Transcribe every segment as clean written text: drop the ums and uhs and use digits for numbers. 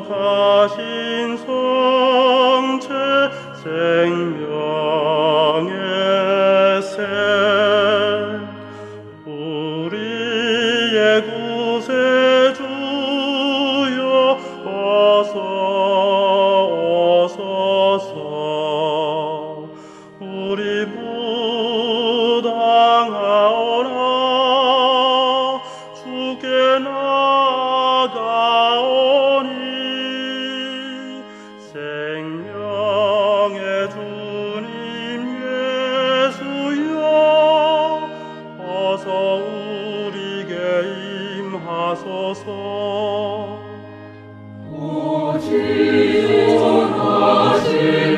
거룩하신 성체 생명의 새 우리의 구세주여 어서 오소서. 우리 부당하오나 주께 나가오니 생명의 주님 예수여 어서 우리에게 임하소서. 오지존하신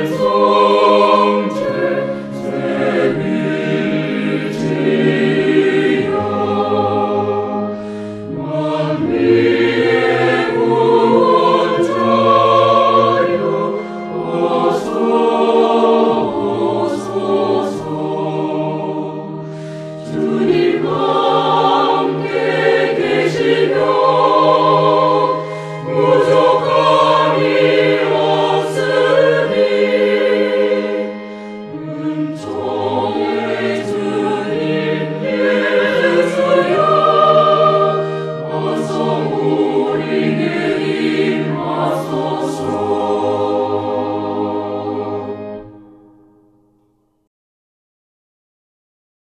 성체 세미지여 만민